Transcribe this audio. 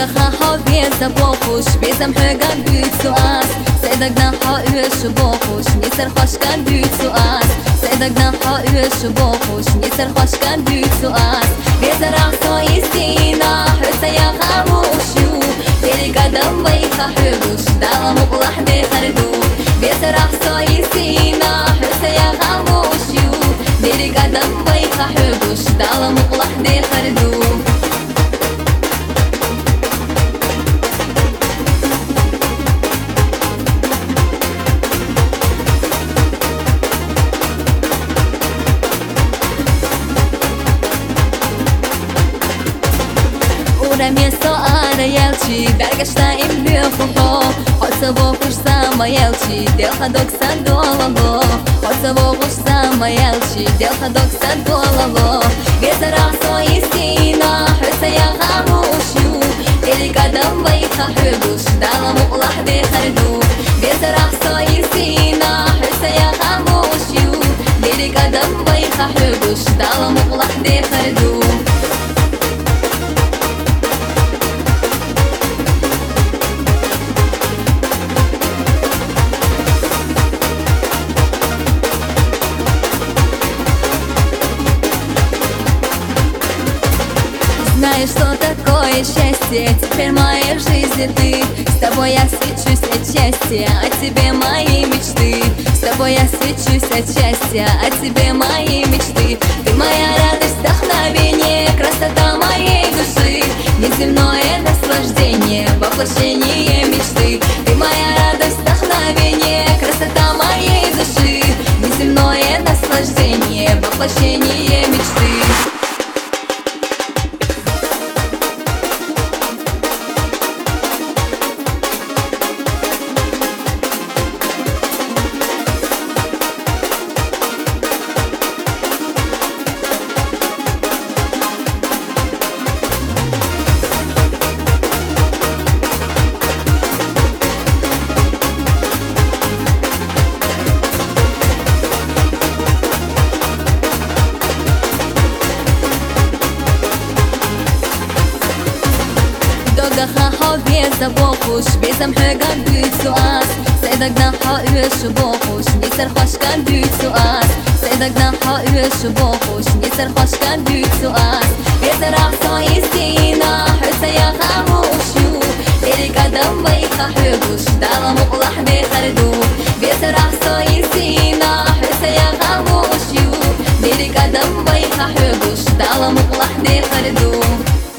ها بێزە بۆ خوش بێزەم هێگان دویت و ئاس سێدەگناها ئێش بۆ خوش نیسەر خۆشکان دویت و ئاس سێدەگناها ئێش بۆ خوش نیسەر خۆشکان دویت و ئاس بێزە ڕاستۆی سینا حرسەیە خاموشی و تێریگەدەم بەیخە حێبوش داڵم و قڵەحدێ هەردوو بێزە ڕاستۆی سینا حرسەیە خاموشی و تێریگەدەم بەیخە حێبوش داڵم و قڵەحدێ هەردوو Miasto ara jelci, bergašta im ljufuho Hoca vokuš sama jelci, delha dok sad dolalo Hoca vokuš sama jelci, delha dok sad dolalo Geza raso istina, hrsa ja hamušju Ili kadam bajka hübuš, dala mu lahde hardu Geza raso istina, hrsa ja hamušju Ili kadam bajka hübuš, dala mu lahde hardu Знаешь, что такое счастье, теперь в моей жизни ты С тобой я свечусь от счастья, о тебе мои мечты С тобой я свечусь от счастья, о тебе мои мечты Ты моя радость, вдохновение, красота моей души Неземное наслаждение, воплощение мечты Ты моя радость, вдохновение, красота моей души Неземное наслаждение, воплощение мечты ها بێزە بۆ خوش بێزەم هێگان دویت و ئاس سێدەگناها ئێش بۆ خوش نیسەر خۆشکان دویت و ئاس سێدەگناها ئێش بۆ خوش نیسەر خۆشکان دویت و ئاس بێزە ڕاستۆی سینا حرسەیە خاموشی و تێریگەدەم بەیخە حێبوش داڵم و قڵەحدێ هەردوو بێزە ڕاستۆی سینا حرسەیە خاموشی و تێریگەدەم بەیخە حێبوش داڵم و قڵەحدێ هەردوو